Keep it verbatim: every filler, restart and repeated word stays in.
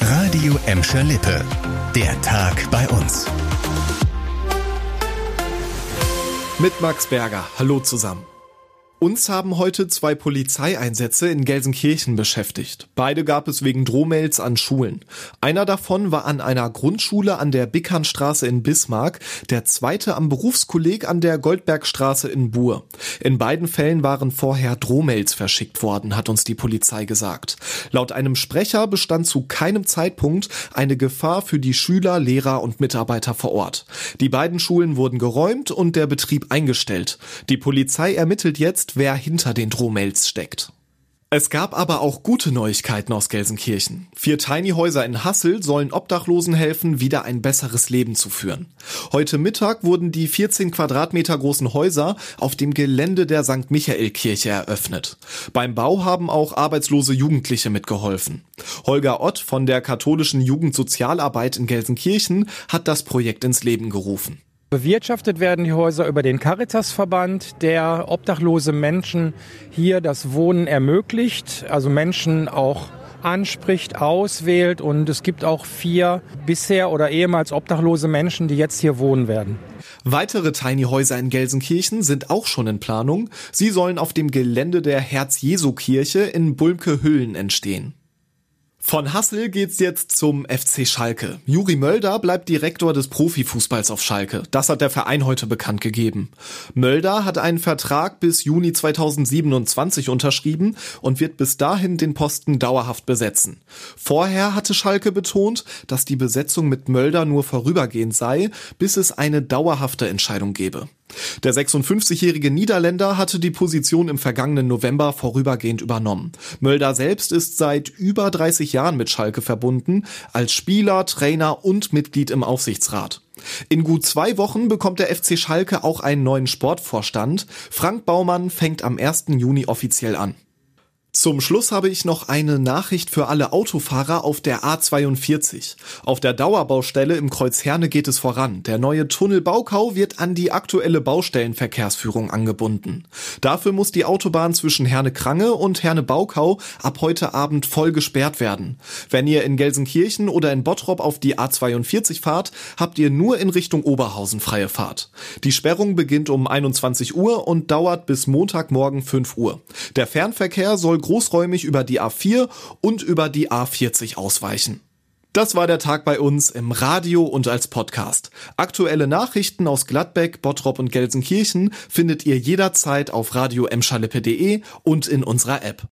Radio Emscher Lippe. Der Tag bei uns. Mit Max Berger. Hallo zusammen. Uns haben heute zwei Polizeieinsätze in Gelsenkirchen beschäftigt. Beide gab es wegen Drohmails an Schulen. Einer davon war an einer Grundschule an der Bickernstraße in Bismarck, der zweite am Berufskolleg an der Goldbergstraße in Buhr. In beiden Fällen waren vorher Drohmails verschickt worden, hat uns die Polizei gesagt. Laut einem Sprecher bestand zu keinem Zeitpunkt eine Gefahr für die Schüler, Lehrer und Mitarbeiter vor Ort. Die beiden Schulen wurden geräumt und der Betrieb eingestellt. Die Polizei ermittelt jetzt, wer hinter den Drohmails steckt. Es gab aber auch gute Neuigkeiten aus Gelsenkirchen. Vier Tiny-Häuser in Hassel sollen Obdachlosen helfen, wieder ein besseres Leben zu führen. Heute Mittag wurden die vierzehn Quadratmeter großen Häuser auf dem Gelände der Sankt Michael-Kirche eröffnet. Beim Bau haben auch arbeitslose Jugendliche mitgeholfen. Holger Ott von der katholischen Jugendsozialarbeit in Gelsenkirchen hat das Projekt ins Leben gerufen. Bewirtschaftet werden die Häuser über den Caritasverband, der obdachlose Menschen hier das Wohnen ermöglicht, also Menschen auch anspricht, auswählt, und es gibt auch vier bisher oder ehemals obdachlose Menschen, die jetzt hier wohnen werden. Weitere Tiny-Häuser in Gelsenkirchen sind auch schon in Planung. Sie sollen auf dem Gelände der Herz-Jesu-Kirche in Bulmke-Hüllen entstehen. Von Hassel geht's jetzt zum F C Schalke. Juri Mölder bleibt Direktor des Profifußballs auf Schalke. Das hat der Verein heute bekannt gegeben. Mölder hat einen Vertrag bis Juni zweitausendsiebenundzwanzig unterschrieben und wird bis dahin den Posten dauerhaft besetzen. Vorher hatte Schalke betont, dass die Besetzung mit Mölder nur vorübergehend sei, bis es eine dauerhafte Entscheidung gebe. Der sechsundfünfzigjährige Niederländer hatte die Position im vergangenen November vorübergehend übernommen. Mölder selbst ist seit über dreißig Jahren mit Schalke verbunden, als Spieler, Trainer und Mitglied im Aufsichtsrat. In gut zwei Wochen bekommt der F C Schalke auch einen neuen Sportvorstand. Frank Baumann fängt am ersten Juni offiziell an. Zum Schluss habe ich noch eine Nachricht für alle Autofahrer auf der A zweiundvierzig. Auf der Dauerbaustelle im Kreuz Herne geht es voran. Der neue Tunnelbaukau wird an die aktuelle Baustellenverkehrsführung angebunden. Dafür muss die Autobahn zwischen Herne-Krange und Herne-Baukau ab heute Abend voll gesperrt werden. Wenn ihr in Gelsenkirchen oder in Bottrop auf die A zweiundvierzig fahrt, habt ihr nur in Richtung Oberhausen freie Fahrt. Die Sperrung beginnt um einundzwanzig Uhr und dauert bis Montagmorgen fünf Uhr. Der Fernverkehr soll großräumig über die A vier und über die A vierzig ausweichen. Das war der Tag bei uns im Radio und als Podcast. Aktuelle Nachrichten aus Gladbeck, Bottrop und Gelsenkirchen findet ihr jederzeit auf radio emscher lippe punkt de und in unserer App.